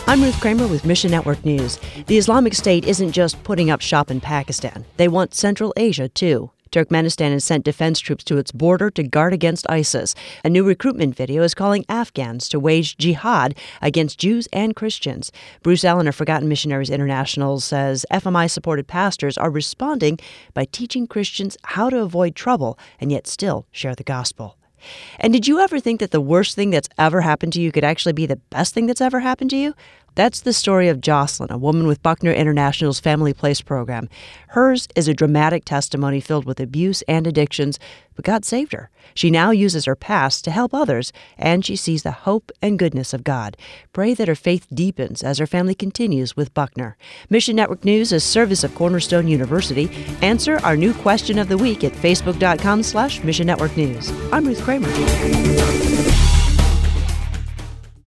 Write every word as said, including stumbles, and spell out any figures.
I'm Ruth Kramer with Mission Network News. The Islamic State isn't just putting up shop in Pakistan. They want Central Asia, too. Turkmenistan has sent defense troops to its border to guard against ISIS. A new recruitment video is calling Afghans to wage jihad against Jews and Christians. Bruce Allen of Forgotten Missionaries International says F M I-supported pastors are responding by teaching Christians how to avoid trouble and yet still share the gospel. And did you ever think that the worst thing that's ever happened to you could actually be the best thing that's ever happened to you? That's the story of Jocelyn, a woman with Buckner International's Family Place program. Hers is a dramatic testimony filled with abuse and addictions, but God saved her. She now uses her past to help others, and she sees the hope and goodness of God. Pray that her faith deepens as her family continues with Buckner. Mission Network News is service of Cornerstone University. Answer our new question of the week at facebook.com slash Mission Network News. I'm Ruth Kramer.